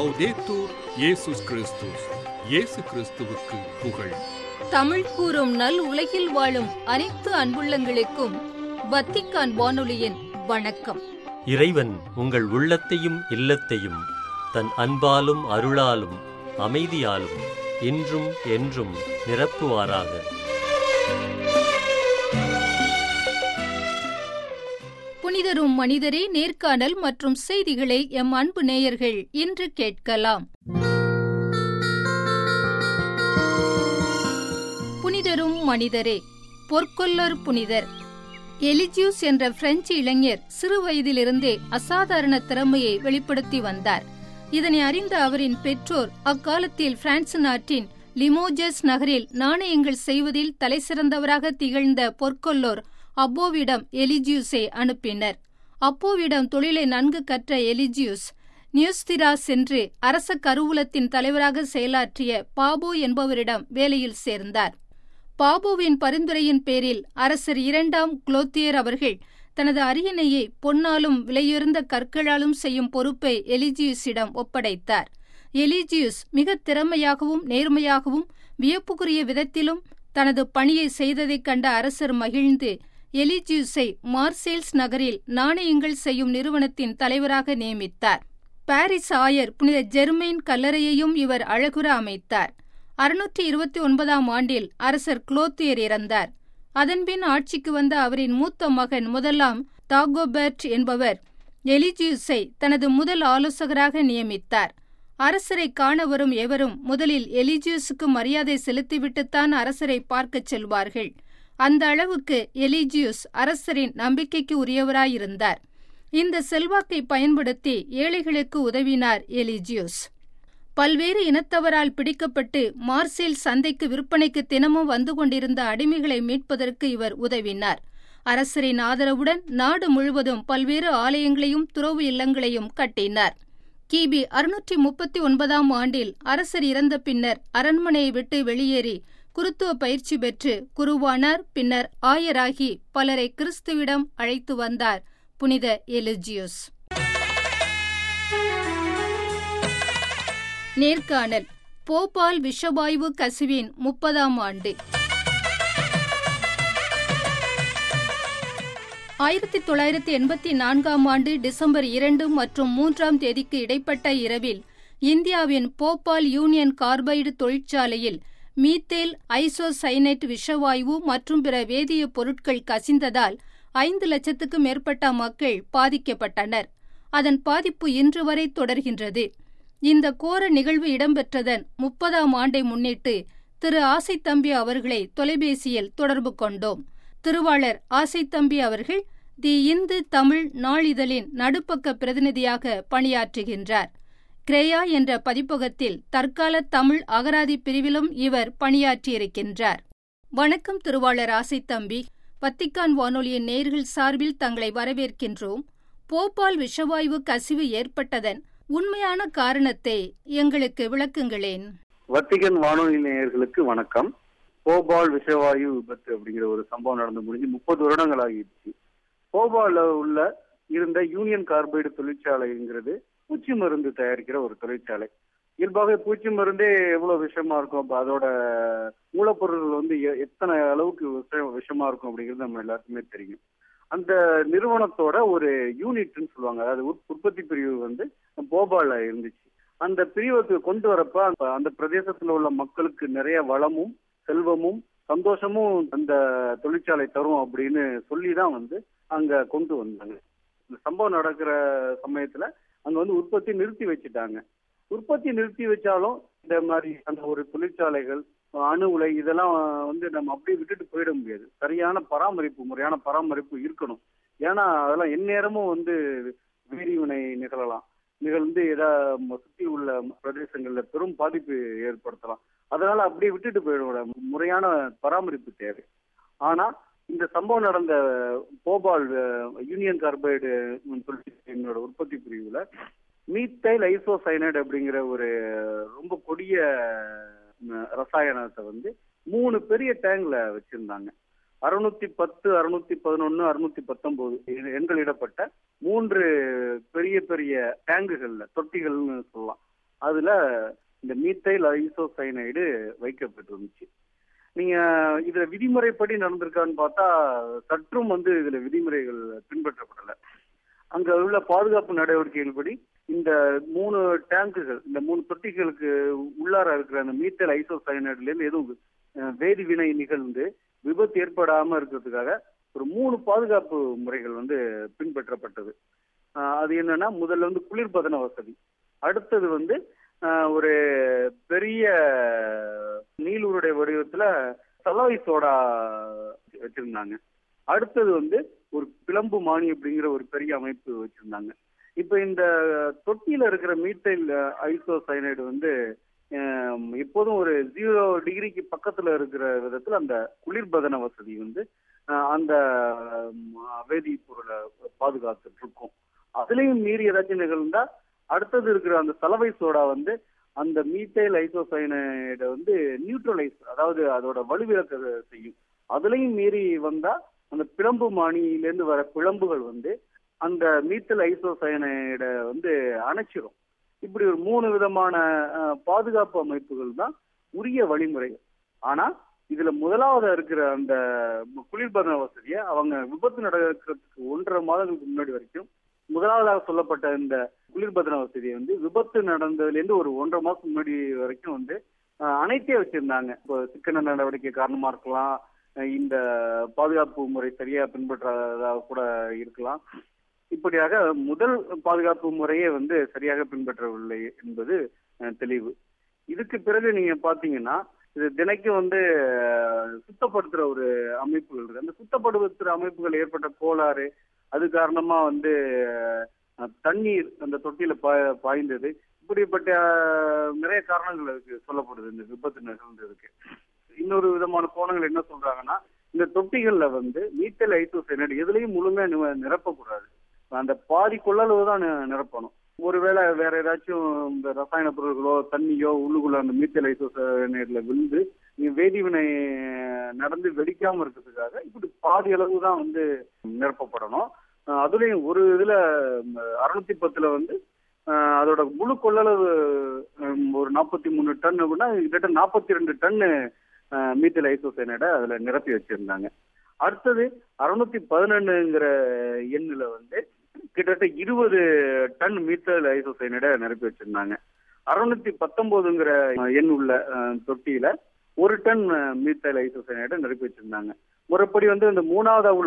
லௌதேத்தூர் இயேசுஸ் கிறிஸ்துஸ். இயேசு கிறிஸ்துவுக்கு புகழ். தமிழ் கூறும் நல் உலகில் வாழும் அனைத்து அன்புள்ளங்களுக்கும் வத்திக்கான் வானொலியின் வணக்கம். இறைவன் உங்கள் உள்ளத்தையும் இல்லத்தையும் தன் அன்பாலும் அருளாலும் அமைதியாலும் இன்றும் என்றும் நிரப்புவாராக. புனிதரும் மனிதரே நேர்காணல் மற்றும் செய்திகளை எம் அன்பு நேயர்கள் இன்று கேட்கலாம். புனிதரும் மனிதரே. பொற்கொல்லர் புனிதர் எலிஜியூஸ் என்ற பிரெஞ்சு இளைஞர் சிறு வயதிலிருந்தே அசாதாரண திறமையை வெளிப்படுத்தி வந்தார். இதனை அறிந்த அவரின் பெற்றோர் அக்காலத்தில் பிரான்ஸ் நாட்டின் லிமோஜஸ் நகரில் நாணயங்கள் செய்வதில் தலைசிறந்தவராக திகழ்ந்த பொற்கொல்லோர் அப்போவிடம் எலிஜியூஸை அனுப்பினர். அப்போவிடம் தொழிலை நன்கு கற்ற எலிஜியூஸ் நியூஸ்திரா சென்று அரச கருவூலத்தின் தலைவராக செயலாற்றிய பாபோ என்பவரிடம் வேலையில் சேர்ந்தார். பாபோவின் பரிந்துரையின் பேரில் அரசர் 2ஆம் குளோத்தியர் அவர்கள் தனது அரியணையை பொன்னாலும் விலையுயர்ந்த கற்களாலும் செய்யும் பொறுப்பை எலிஜியூஸிடம் ஒப்படைத்தார். எலிஜியூஸ் மிக திறமையாகவும் நேர்மையாகவும் வியப்புக்குரிய விதத்திலும் தனது பணியை செய்ததைக் கண்ட அரசர் மகிழ்ந்து எலிஜியூஸை மார்சேல்ஸ் நகரில் நாணயங்கள் செய்யும் நிறுவனத்தின் தலைவராக நியமித்தார். பாரிஸ் ஆயர் புனித ஜெர்மைன் கல்லறையையும் இவர் அழகுற அமைத்தார். 629ஆம் ஆண்டில் அரசர் குளோத்தியர் இறந்தார். அதன்பின் ஆட்சிக்கு வந்த அவரின் மூத்த மகன் முதலாம் தாகோபெர்ட் என்பவர் எலிஜியூஸை தனது முதல் ஆலோசகராக நியமித்தார். அரசரை காண வரும் எவரும் முதலில் எலிஜியூஸுக்கு மரியாதை செலுத்திவிட்டுத்தான் அரசரை பார்க்கச் செல்வார்கள். அந்த அளவுக்கு எலிஜியூஸ் அரசரின் நம்பிக்கைக்கு உரியவராயிருந்தார். இந்த செல்வாக்கை பயன்படுத்தி ஏழைகளுக்கு உதவினார் எலிஜியூஸ். பல்வேறு இனத்தவரால் பிடிக்கப்பட்டு மார்சேல் சந்தைக்கு விற்பனைக்கு தினமும் வந்து கொண்டிருந்த அடிமைகளை மீட்பதற்கு இவர் உதவினார். அரசரின் ஆதரவுடன் நாடு முழுவதும் பல்வேறு ஆலயங்களையும் துறவு இல்லங்களையும் கட்டினார். கிபி 639ஆம் ஆண்டில் அரசர் இறந்த பின்னர் அரண்மனையை விட்டு வெளியேறி குருத்துவ பயிற்சி பெற்று குருவானார். பின்னர் ஆயராகி பலரை கிறிஸ்துவிடம் அழைத்து வந்தார் புனித எலிஜியூஸ். நேர்காணல். போபால் விஷவாயு கசிவின் 30ஆம் ஆண்டு. 1984ஆம் ஆண்டு டிசம்பர் 2 மற்றும் 3ஆம் தேதிக்கு இடைப்பட்ட இரவில் இந்தியாவின் போபால் யூனியன் கார்பைடு தொழிற்சாலையில் மீத்தேல் ஐசோசைனேட் விஷவாயு மற்றும் பிற வேதிய பொருட்கள் கசிந்ததால் 5 லட்சத்துக்கும் மேற்பட்ட மக்கள் பாதிக்கப்பட்டனர். அதன் பாதிப்பு இன்று வரை தொடர்கின்றது. இந்த கோர நிகழ்வு இடம்பெற்றதன் 30ஆம் ஆண்டை முன்னிட்டு திரு ஆசைத்தம்பி அவர்களை தொலைபேசியில் தொடர்பு கொண்டோம். திருவாளர் ஆசைத்தம்பி அவர்கள் தி இந்து தமிழ் நாளிதழின் நடுப்பக்க பிரதிநிதியாக பணியாற்றுகின்றார். கிரேயா என்ற பதிப்பகத்தில் தற்கால தமிழ் அகராதி பிரிவிலும் இவர் பணியாற்றியிருக்கின்றார். வணக்கம் திருவாளர் ஆசைத்தம்பி. வத்திக்கான் வானொலியின் நேயர்கள் சார்பில் தங்களை வரவேற்கின்றோம். போபால் விஷவாயு கசிவு ஏற்பட்டதன் உண்மையான காரணத்தை எங்களுக்கு விளக்குங்களேன். வத்திகன் வானொலி நேயர்களுக்கு வணக்கம். போபால் விஷவாயு விபத்து அப்படிங்கிற ஒரு சம்பவம் நடந்து முடிஞ்சு 30 வருடங்கள் ஆகிடுச்சு. போபால்ல உள்ள இருந்த யூனியன் கார்பைடு தொழிற்சாலைங்கிறது பூச்சி மருந்து தயாரிக்கிற ஒரு தொழிற்சாலை. இயல்பாக பூச்சி மருந்தே எவ்வளவு விஷமா இருக்கும், அப்ப அதோட மூலப்பொருள்கள் வந்து எத்தனை அளவுக்கு விஷமா இருக்கும் அப்படிங்கிறது நம்ம எல்லாருக்குமே தெரியும். அந்த நிறுவனத்தோட ஒரு யூனிட்னு சொல்லுவாங்க, அதாவது உற்பத்தி பிரிவு வந்து போபால்ல இருந்துச்சு. அந்த பிரிவுக்கு கொண்டு வரப்ப அந்த பிரதேசத்துல உள்ள மக்களுக்கு நிறைய வளமும் செல்வமும் சந்தோஷமும் அந்த தொழிற்சாலை தரும் அப்படின்னு சொல்லிதான் வந்து அங்க கொண்டு வந்தாங்க. இந்த சம்பவம் நடக்கிற சமயத்துல அங்க வந்து உற்பத்தி நிறுத்தி வச்சுட்டாங்க. உற்பத்தி நிறுத்தி வச்சாலும் இந்த மாதிரி அந்த ஒரு தொழிற்சாலைகள் அணு உலை இதெல்லாம் வந்து நம்ம அப்படியே விட்டுட்டு போயிட முடியாது. சரியான பராமரிப்பு, முறையான பராமரிப்பு இருக்கணும். ஏன்னா அதெல்லாம் எந்நேரமும் வந்து வேதிவினை நிகழ்ந்து ஏதாவது சுற்றி உள்ள பிரதேசங்கள்ல பெரும் பாதிப்பு ஏற்படுத்தலாம். அதனால அப்படியே விட்டுட்டு போயிட முறையான பராமரிப்பு தேவை. ஆனா இந்த சம்பவம் நடந்த போபால் யூனியன் கார்பைடு என்னோட உற்பத்தி பிரிவுல மீத்தைல் ஐசோசைனைடு அப்படிங்கிற ஒரு ரொம்ப கொடிய ரசாயனத்தை வந்து 3 பெரிய டேங்க்ல வச்சிருந்தாங்க. 610, 611, 619 எண்களிடப்பட்ட 3 பெரிய பெரிய டேங்குகள்ல, தொட்டிகள்னு சொல்லலாம். அதுல இந்த மீத்தைல் ஐசோசைனைடு வைக்கப்பட்டிருந்துச்சு. நீங்க இதுல விதிமுறைப்படி நடந்திருக்கான்னு பார்த்தா சற்றும் இதுல விதிமுறைகள் பின்பற்றப்படல. அங்க உள்ள பாதுகாப்பு நடவடிக்கைகள் படி இந்த 3 டேங்குகள், இந்த 3 தொட்டிகளுக்கு உள்ளார இருக்கிற அந்த மீத்தைல் ஐசோசைனைடுல இருந்து எதுவும் வேதி வினை நிகழ்ந்து விபத்து ஏற்படாம இருக்கிறதுக்காக ஒரு 3 பாதுகாப்பு முறைகள் பின்பற்றப்பட்டது. அது என்னன்னா, முதல்ல குளிர்பதன வசதி, அடுத்தது ஒரு பெரிய நீலூருடைய வடிவத்துல சலவை சோடா வச்சிருந்தாங்க. அடுத்தது ஒரு பிளம்பு மானி அப்படிங்கிற ஒரு பெரிய அமைப்பு வச்சிருந்தாங்க. இப்ப இந்த தொட்டியில இருக்கிற மீத்தைல் ஐசோசைனைடு எப்போதும் ஒரு 0 டிகிரிக்கு பக்கத்துல இருக்கிற விதத்துல அந்த குளிர்பதன வசதி அந்த வேதிப்பொருளை பாதுகாத்துட்டு இருக்கும். அதுலயும் மீறி ஏதாச்சும் நிகழ்ந்தா அடுத்தது இருக்கிற அந்த சலவை சோடா அந்த மீத்தைல் ஐசோசைனைட நியூட்ரலைஸ், அதாவது அதோட வலுவிழக்க செய்யும். அதுலயும் மீறி வந்தா அந்த பிளம்பு மானியிலேருந்து வர பிளம்புகள் அந்த மீத்தைல் ஐசோசைனைட அணைச்சிரும். இப்படி ஒரு 3 விதமான பாதுகாப்பு அமைப்புகள் தான் உரிய வழிமுறைகள். ஆனா இதுல முதலாவது இருக்கிற அந்த குளிர்பதன வசதியை அவங்க விபத்து நடக்கிறதுக்கு 1.5 மாதங்களுக்கு முன்னாடி வரைக்கும் முதலாவதாக சொல்லப்பட்ட இந்த குளிர்பதன வசதியை விபத்து நடந்ததுல இருந்து ஒரு 1.5 மாசம் முன்னாடி வரைக்கும் அனைத்தே வச்சிருந்தாங்க. இப்போ சிக்கன நடவடிக்கை காரணமா இருக்கலாம், இந்த பாதுகாப்பு முறை சரியா பின்பற்றாததாக கூட இருக்கலாம். இப்படியாக முதல் பாதுகாப்பு முறையே சரியாக பின்பற்றவில்லை என்பது தெளிவு. இதுக்கு பிறகு நீங்க பாத்தீங்கன்னா இது தினைக்கும் சுத்தப்படுத்துற ஒரு அமைப்புகள் இருக்கு. அந்த சுத்தப்படுத்துற அமைப்புகள் ஏற்பட்ட கோளாறு, அது காரணமா தண்ணீர் அந்த தொட்டியில பாய்ந்தது, இப்படிப்பட்ட நிறைய காரணங்கள் அதுக்கு சொல்லப்படுது இந்த விபத்து நிகழ்ந்ததுக்கு. இன்னொரு விதமான கோணங்கள் என்ன சொல்றாங்கன்னா, இந்த தொட்டிகள்ல மீத்தைல் ஐசோசைனைடு எதுலையும் முழுமையா நிரப்பக்கூடாது. அந்த பாதி கொள்ளளவு தான் நிரப்பணும். ஒருவேளை வேற ஏதாச்சும் இந்த ரசாயன பொருட்களோ தண்ணியோ உள்ளுக்குள்ள அந்த மீத்தைல் ஐசோசைனைடுல விழுந்து வேதிவினை நடந்து வெடிக்காம இருக்கிறதுக்காக இப்படி பாதி அளவு தான் நிரப்பப்படணும். அதுலயும் ஒரு இதுல 610 அதோட முழு கொள்ளளவு ஒரு 43 டன் அப்படின்னா கிட்டத்தட்ட 42 டன் மீத்தைல் ஐசோசைனைட அதுல நிரப்பி வச்சிருந்தாங்க. அடுத்தது 611ங்கிற எண்ணுல கிட்டத்தட்ட 20 டன் மீத்தைல் ஐசோசைனைட நிரப்பி வச்சிருந்தாங்க. 619ங்கிற எண் உள்ள தொட்டியில 1 டன் மீத்தைல் ஐசோசைனைட நிரப்பி வச்சிருந்தாங்க. முறைப்படி இந்த 3வது உள்ள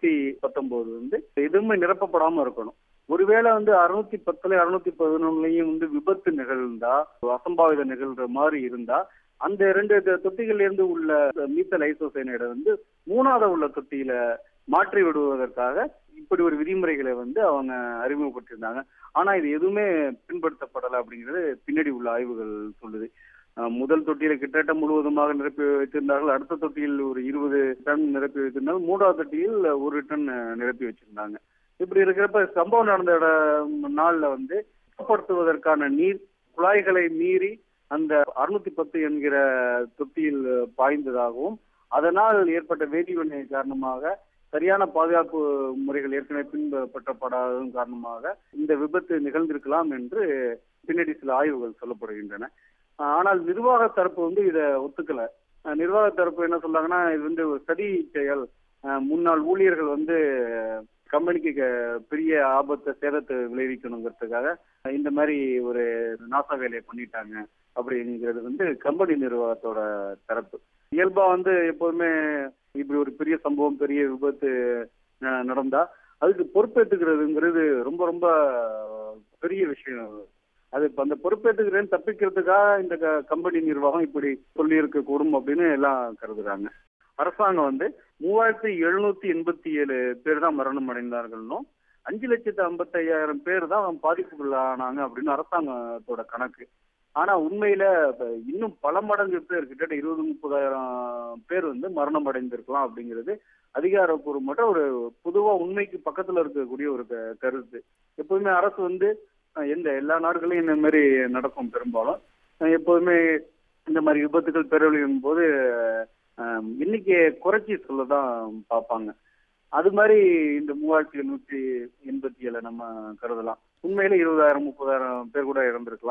619 எதுவுமே நிரப்பப்படாம இருக்கணும். ஒருவேளை 610 611 விபத்து நிகழ்ந்தா, அசம்பாவித நிகழ்ற மாதிரி இருந்தா, அந்த 2 தொட்டிகள்ல இருந்து உள்ள மீத்தைல் ஐசோசைனைட 3வது உள்ள தொட்டியில மாற்றி விடுவதற்காக இப்படி ஒரு விதிமுறைகளை அவங்க அறிமுகப்படுத்தியிருந்தாங்க. ஆனா இது எதுவுமே பின்படுத்தப்படலை அப்படிங்கிறது பின்னாடி உள்ள ஆய்வுகள் சொல்லுது. முதல் தொட்டியில கிட்டத்தட்ட முழுவதுமாக நிரப்பி வைத்திருந்தார்கள். அடுத்த தொட்டியில் ஒரு 20 டன் நிரப்பி வைத்திருந்தாங்க. 3வது தொட்டியில் 1 டன் நிரப்பி வச்சிருந்தாங்க. இப்படி இருக்கிறப்ப சம்பவம் நடந்த நாள்ல சுத்தப்படுத்துவதற்கான நீர் குழாய்களை மீறி அந்த 610 என்கிற தொட்டியில் பாய்ந்ததாகவும், அதனால் ஏற்பட்ட வேதிவினை காரணமாக சரியான பாதுகாப்பு முறைகள் ஏற்கனவே பின்பற்றப்படாததும் காரணமாக இந்த விபத்து நிகழ்ந்திருக்கலாம் என்று பின்னாடி சில ஆய்வுகள் சொல்லப்படுகின்றன. ஆனால் நிர்வாக தரப்பு இதை ஒத்துக்கல. நிர்வாக தரப்பு என்ன சொல்றாங்கன்னா, இது ஒரு சதி செயல், முன்னாள் ஊழியர்கள் கம்பெனிக்கு பெரிய ஆபத்தை சேதத்தை விளைவிக்கணுங்கிறதுக்காக இந்த மாதிரி ஒரு நாசா வேலையை பண்ணிட்டாங்க அப்படிங்கிறது கம்பெனி நிர்வாகத்தோட தரப்பு. இயல்பா எப்போதுமே இப்படி ஒரு பெரிய சம்பவம், பெரிய விபத்து நடந்தா அதுக்கு பொறுப்பேற்றுக்கிறதுங்கிறது ரொம்ப ரொம்ப பெரிய விஷயம். அது அந்த பொறுப்பேற்றுக்கிறேன்னு தப்பிக்கிறதுக்காக இந்த கம்பெனி நிர்வாகம் இப்படி சொல்லி இருக்க கூடும் அப்படின்னு எல்லாம் கருதுறாங்க. அரசாங்கம் 3787 பேர் தான் மரணம் அடைந்தார்களும் 5,55,000 பேர் தான் பாதிப்புக்குள்ளானாங்க அப்படின்னு அரசாங்கத்தோட கணக்கு. ஆனா உண்மையில இன்னும் பல மடங்கு பேர், கிட்டத்தட்ட 20-30,000 பேர் மரணம் அடைந்திருக்கலாம் அப்படிங்கிறது அதிகாரப்பூர்வமாக ஒரு பொதுவா உண்மைக்கு பக்கத்துல இருக்கக்கூடிய ஒரு கருத்து. எப்போதுமே அரசு எல்லா நாடுகளையும் இந்த மாதிரி நடக்கும். பெரும்பாலும் எப்போதுமே இந்த மாதிரி விபத்துகள் பேரழியும் போது எண்ணிக்கையை குறைச்சி சொல்லதான் பார்ப்பாங்க. அது மாதிரி இந்த 3787 நம்ம கருதலாம். உண்மையில 20,000-30,000 பேர் கூட இறந்திருக்கலாம்.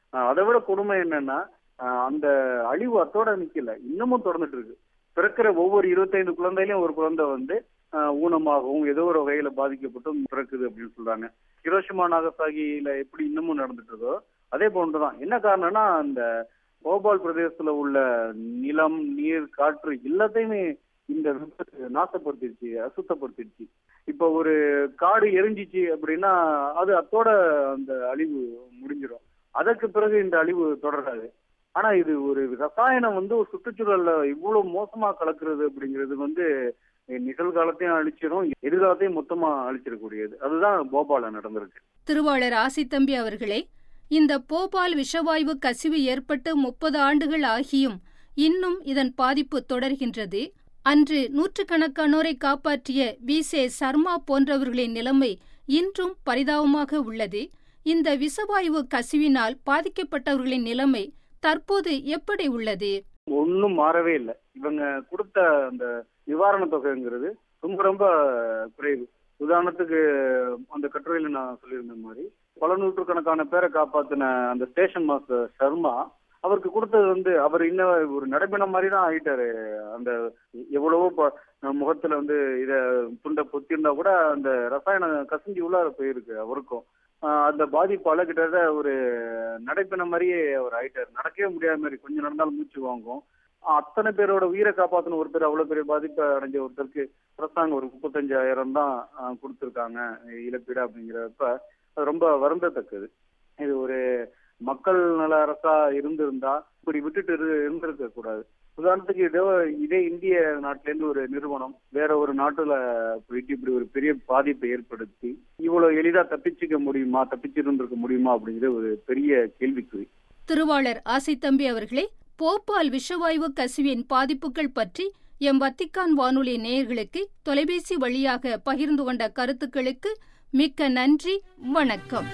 அதை விட கொடுமை என்னன்னா அந்த அழிவு அத்தோட நிக்கல, இன்னமும் தொடர்ந்துட்டு இருக்கு. பிறக்கிற ஒவ்வொரு 25 குழந்தையிலும் ஒரு குழந்தை வந்து ஊனமாகவும் ஏதோ ஒரு வகையில பாதிக்கப்பட்டும் பிறக்குது அப்படின்னு சொல்றாங்க. ஹிரோஷிமா நாகசாகியில எப்படி இன்னமும் நடந்துட்டு இருக்கோ அதே போன்றுதான். என்ன காரணம்னா அந்த போபால் பிரதேசத்துல உள்ள நிலம், நீர், காற்று எல்லாத்தையுமே இந்த விபத்து நாசப்படுத்திடுச்சு, அசுத்தப்படுத்திடுச்சு. இப்ப ஒரு காடு எரிஞ்சிச்சு அப்படின்னா அது அத்தோட அந்த அழிவு முடிஞ்சிடும். அதற்கு பிறகு இந்த அழிவு தொடராது. ஆனா இது ஒரு ரசாயனம் வந்து ஒரு சுற்றுச்சூழல்ல இவ்வளவு மோசமா கலக்குறது அப்படிங்கிறது வந்து நிகழ்காலத்தையும் அழிச்சிடும், எதிர்காலத்தையும் மொத்தமா அழிச்சிடக்கூடியது. அதுதான் போபால்ல நடந்திருக்கு. திருவாளர் ஆசித்தம்பி அவர்களே, இந்த போபால் விஷவாயு கசிவு ஏற்பட்டு 30 ஆண்டுகள் ஆகியும் இன்னும் இதன் பாதிப்பு தொடர்கின்றது. அன்று நூற்றுக்கணக்கானோரை காப்பாற்றிய வி.சே. சர்மா போன்றவர்களின் நிலைமை இன்றும் பரிதாபமாக உள்ளது. இந்த விஷவாயு கசிவினால் பாதிக்கப்பட்டவர்களின் நிலைமை தற்போது எப்படி உள்ளது? ஒன்னும் மாறவே இல்லை. இவங்க கொடுத்த அந்த நிவாரண தொகைங்கிறது ரொம்ப ரொம்ப குறைவு. உதாரணத்துக்கு அந்த கட்டுரையில நான் சொல்லியிருந்த மாதிரி பல நூற்றுக்கணக்கான பேரை காப்பாத்தின அந்த ஸ்டேஷன் மாஸ்டர் சர்மா, அவருக்கு கொடுத்தது வந்து அவர் இன்னும் ஒரு நடைபெணம் மாதிரி தான் ஆயிட்டாரு. அந்த எவ்வளவோ முகத்துல வந்து இத துண்டை பொத்திருந்தா கூட அந்த ரசாயன கசிஞ்சி உள்ளார போயிருக்கு அவருக்கும். அந்த பாதிப்பால கிட்ட ஒரு நடைபெண மாதிரியே அவர் ஆயிட்டாரு. நடக்கவே முடியாத மாதிரி, கொஞ்சம் நடந்தாலும் மூச்சு வாங்கும். அத்தனை பேரோட உயிரை காப்பாத்தின ஒருத்தர், அவ்வளவு பெரிய பாதிப்பை அடைஞ்ச ஒருத்தருக்கு அரசாங்கம் ஒரு 35,000 தான் கொடுத்துருக்காங்க இழப்பீடு அப்படிங்கிறப்ப அது ரொம்ப வருந்தத்தக்கது. இது ஒரு மக்கள் நல அரசா இருந்திருந்தா இப்படி விட்டுட்டு இருந்திருக்க கூடாது. உதாரணத்துக்கு இதே இந்திய நாட்டில இருந்து ஒரு நிறுவனம் வேற ஒரு நாட்டுல போயிட்டு இப்படி ஒரு பெரிய பாதிப்பை ஏற்படுத்தி இவ்வளவு எளிதா தப்பிச்சிருந்திருக்க முடியுமா அப்படிங்கிற ஒரு பெரிய கேள்விக்குறி. திருவாளர் ஆசித்தம்பி அவர்களே, போபால் விஷவாயு கசிவின் பாதிப்புகள் பற்றி எம் வத்திக்கான் வானொலி நேயர்களுக்கு தொலைபேசி வழியாக பகிர்ந்து கொண்ட கருத்துக்களுக்கு மிக்க நன்றி. வணக்கம்.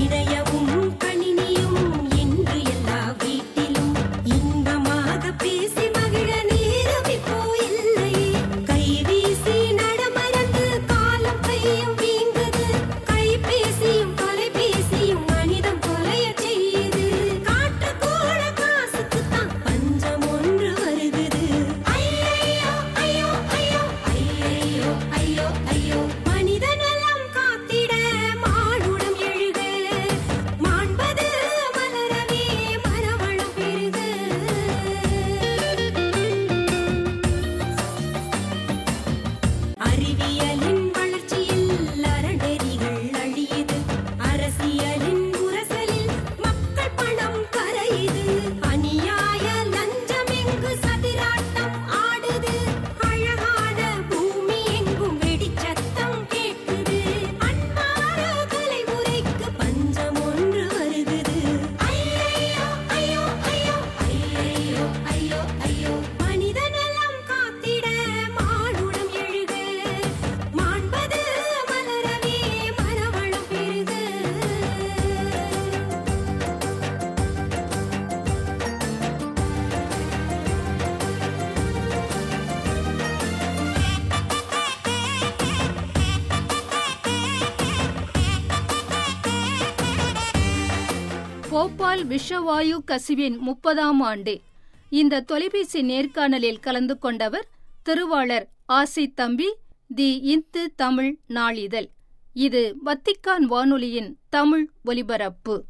பேசி மகிழ நேரம் இப்போ இல்லை. கைவீசி நடமறந்து காலம் கையும் வீங்குது. கைபேசியும் தொலைபேசியும் மனிதம் தொலைய செய்யுது. காற்று கூட காசுக்குத்தான் பஞ்சம் ஒன்று வருகுது. ஐயோ ஐயோ ஐயோ ஐயோ ஐயோ ஐயோ. மனிதனெல்லாம் காத்திட மானுடம் எழுக. மாண்பது மலரவே மரவளம் பெருக. அறிவியலின் வளர்ச்சியில் அறநெறிகள் அழியுது. அரசியலின் உரசலில் மக்கள் பணம் கரையுது. அநியாய லஞ்சம் எங்கு சதிராட்டம் ஆடுது. அழகான பூமி எங்கும் வெடிச்சத்தம் கேட்குது. அன்பான தலைமுறைக்கு பஞ்சம் ஒன்று வருகுது. ஐயோ ஐயோ ஐயோ ஐயோ ஐயோ ஐயோ. மனிதனெல்லாம் காத்திட மானுடம் எழுக. மாண்பது மலரவே மரவளம் பெருக. போபால் விஷவாயு கசிவின் 30ஆம் ஆண்டு. இந்த தொலைபேசி நேர்காணலில் கலந்து கொண்டவர் திருவாளர் ஆசித்தம்பி, தி இந்து தமிழ் நாளிதழ். இது வத்திக்கான் வானொலியின் தமிழ் ஒலிபரப்பு.